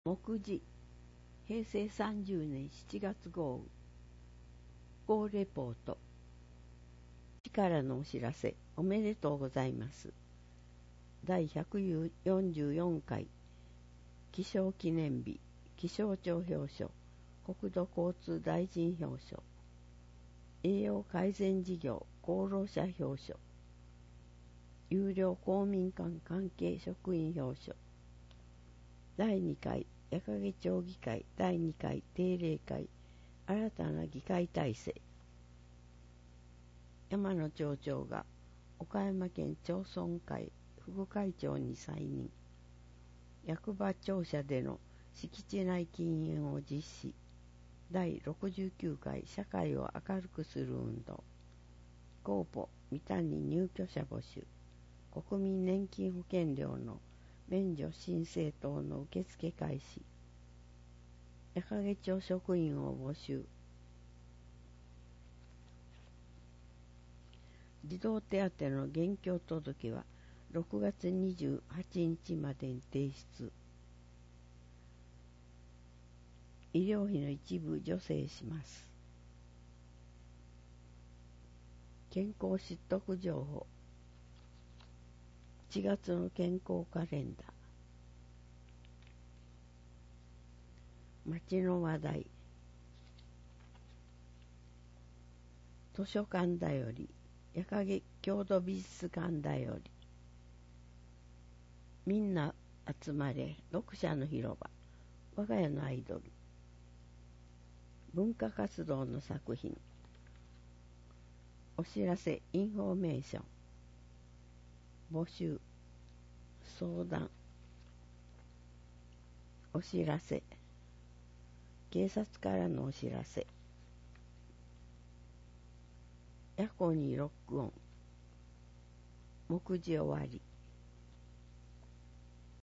目次平成30年7月号豪雨レポート市からのお知らせおめでとうございます。第144回気象記念日気象庁表彰国土交通大臣表彰栄養改善事業功労者表彰有料公民館関係職員表彰第2回矢掛町議会第2回定例会新たな議会体制山野町長が岡山県町村会副会長に再任役場庁舎での敷地内禁煙を実施第69回社会を明るくする運動公募三谷入居者募集国民年金保険料の免除申請等の受付開始矢掛町職員を募集児童手当の現況届は6月28日までに提出医療費の一部助成します健康知得情報1月の健康カレンダー町の話題図書館だより矢掛郷土美術館だよりみんな集まれ読者の広場我が家のアイドル文化活動の作品お知らせインフォメーション募集相談お知らせ警察からのお知らせ夜行にロックオン目次終わり